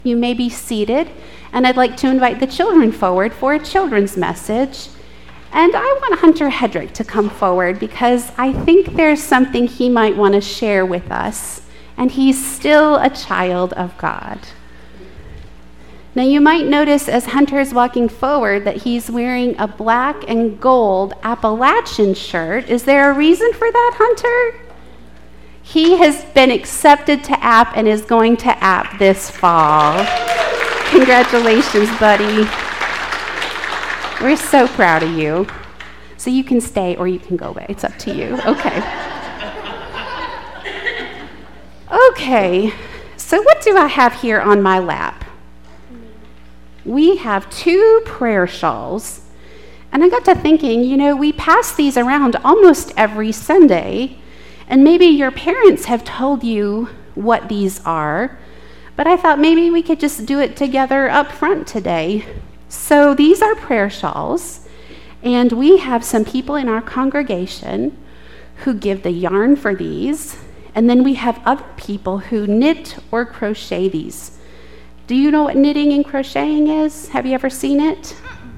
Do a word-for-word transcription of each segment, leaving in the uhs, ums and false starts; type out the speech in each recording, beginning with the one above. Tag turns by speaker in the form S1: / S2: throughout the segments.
S1: You may be seated, and I'd like to invite the children forward for a children's message. And I want Hunter Hedrick to come forward because I think there's something he might want to share with us, and he's still a child of God. Now you might notice as Hunter is walking forward that he's wearing a black and gold Appalachian shirt. Is there a reason for that, Hunter? He has been accepted to App and is going to App this fall. Congratulations, buddy. We're so proud of you. So you can stay or you can go away. It's up to you. Okay. Okay. So what do I have here on my lap? We have two prayer shawls. And I got to thinking, you know, we pass these around almost every Sunday. And maybe your parents have told you what these are, but I thought maybe we could just do it together up front today. So these are prayer shawls, and we have some people in our congregation who give the yarn for these, and then we have other people who knit or crochet these. Do you know what knitting and crocheting is? Have you ever seen it?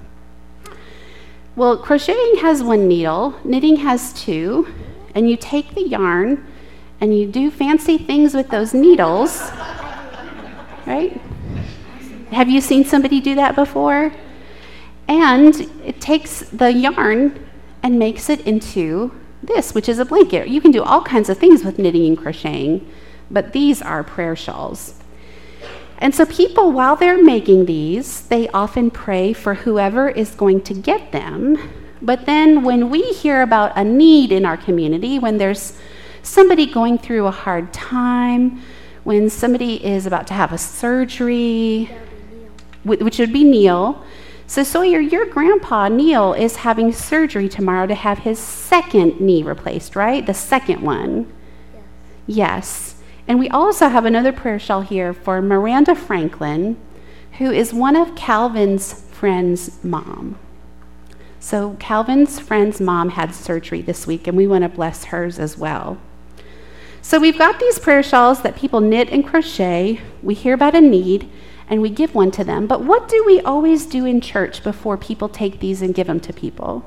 S1: Well, crocheting has one needle, knitting has two. And you take the yarn and you do fancy things with those needles, right? Have you seen somebody do that before? And it takes the yarn and makes it into this, which is a blanket. You can do all kinds of things with knitting and crocheting, but these are prayer shawls. And so people, while they're making these, they often pray for whoever is going to get them. But then when we hear about a need in our community, when there's somebody going through a hard time, when somebody is about to have a surgery, which would be Neil. So Sawyer, your grandpa, Neil, is having surgery tomorrow to have his second knee replaced, right? The second one. Yes. Yes. And we also have another prayer shawl here for Miranda Franklin, who is one of Calvin's friend's mom. So Calvin's friend's mom had surgery this week, and we want to bless hers as well. So we've got these prayer shawls that people knit and crochet. We hear about a need, and we give one to them. But what do we always do in church before people take these and give them to people?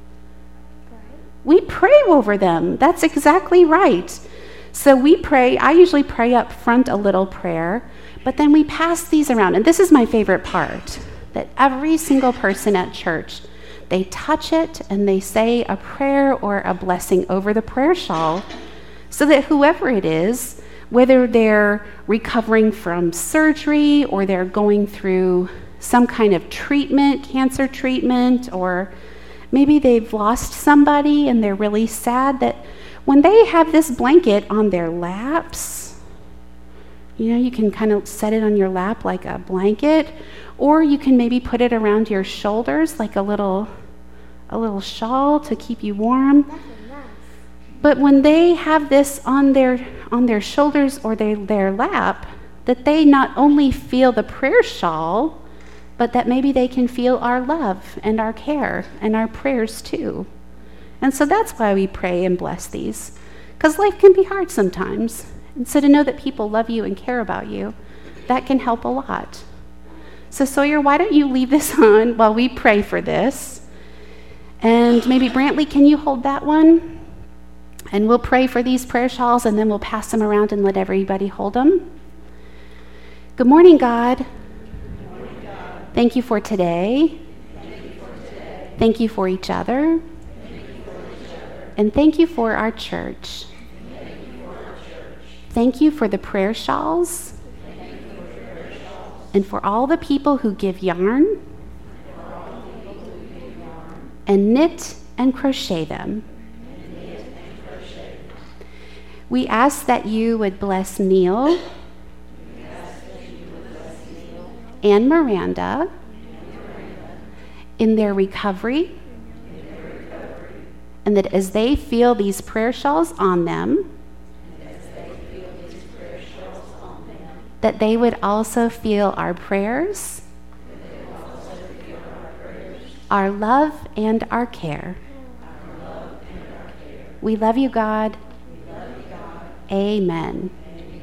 S1: We pray over them. That's exactly right. So we pray. I usually pray up front a little prayer, but then we pass these around. And this is my favorite part, that every single person at church, they touch it and they say a prayer or a blessing over the prayer shawl so that whoever it is, whether they're recovering from surgery or they're going through some kind of treatment, cancer treatment, or maybe they've lost somebody and they're really sad, that when they have this blanket on their laps, you know, you can kind of set it on your lap like a blanket, or you can maybe put it around your shoulders like a little a little shawl to keep you warm. But when they have this on their on their shoulders or their, their lap, that they not only feel the prayer shawl, but that maybe they can feel our love and our care and our prayers too. And so that's why we pray and bless these, because life can be hard sometimes. And so to know that people love you and care about you, that can help a lot. So Sawyer, why don't you leave this on while we pray for this? And maybe Brantley, can you hold that one? And we'll pray for these prayer shawls, and then we'll pass them around and let everybody hold them. Good morning, God.
S2: Good morning, God.
S1: Thank you for today.
S2: Thank you for today.
S1: Thank you for each other.
S2: Thank you for each other.
S1: And thank you for our church.
S2: Thank you for our church.
S1: Thank you for the prayer shawls.
S2: Thank you for the prayer shawls.
S1: And for all the people who give yarn and knit and crochet them.
S2: And knit and crochet.
S1: We ask that you would bless Neil,
S2: We ask that you would bless Neil
S1: and Miranda
S2: and Miranda
S1: in their recovery,
S2: in their recovery,
S1: and that as they feel these prayer shawls on them,
S2: and as they feel these prayer shawls on them,
S1: that they would also feel our prayers, our love and our care.
S2: our love and our care.
S1: We love you, God.
S2: We love you, God.
S1: Amen.